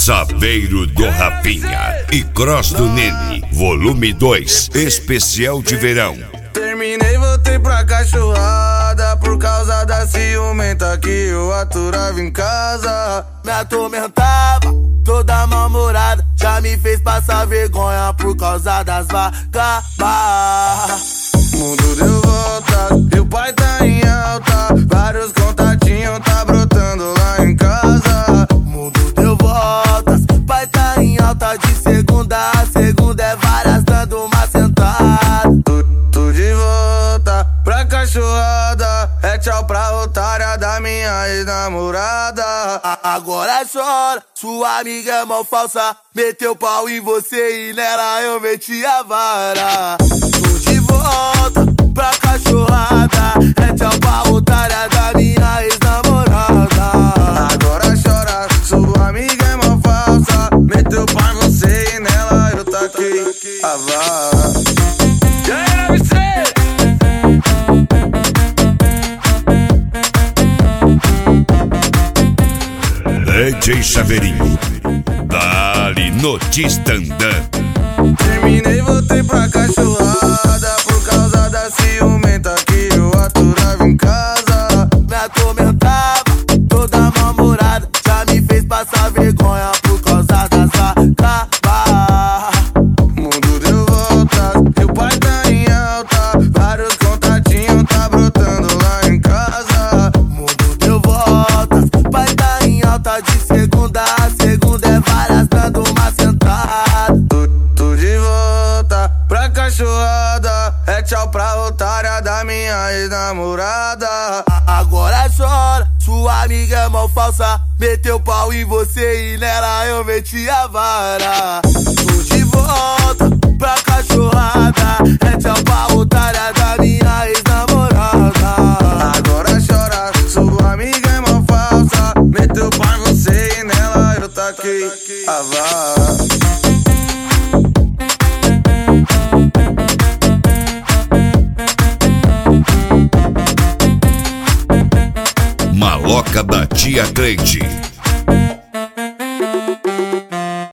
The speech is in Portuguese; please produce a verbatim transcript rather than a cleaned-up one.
Saveiro do Rapinha e Cross do Nene, volume dois, especial de verão. Terminei, voltei pra cachorrada por causa da ciumenta que eu aturava em casa. Me atormentava, toda mal-humorada, já me fez passar vergonha por causa das vagabas. Mundo deu volta, e o pai tá em alta, vários contatinhos tá brotando lá em casa. Mundo deu voltas, pai tá em alta, de segunda a segunda é várias dando uma sentada. Tô, tô de volta pra cachorrada, é tchau pra otária da minha ex-namorada. Agora chora, sua amiga é mal falsa, meteu pau em você e nela eu meti a vara. Tô de volta pra cachorrada, é tchau pra otária da minha ex-namorada. Agora chora, sua amiga é mal falsa, meteu pau em você e nela eu taquei a vara. E aí, M C? D J Saveirinho, dali no Tistandã. Terminei, voltei pra cachorrada por causa da ciumenta que eu aturava em casa. Me atormentava, toda mal-humorada, já me fez passar vergonha por causa das vagabas. Mundo deu voltas, e o pai tá em alta, vários contatinhos tá brotando lá em casa. Mundo deu voltas, pai tá em alta, de segunda a segunda é várias dando uma sentada. Tô, tô de volta pra cachorrada, é tchau pra otária da minha ex-namorada. Agora chora, sua amiga é mal falsa, meteu pau em você e nela eu meti a vara. Tô de volta pra cachorrada, é tchau pra otária da minha ex-namorada. Agora chora, sua amiga é mal falsa, meteu pau em você e nela eu taquei a vara. Maloca da Tia Cleide.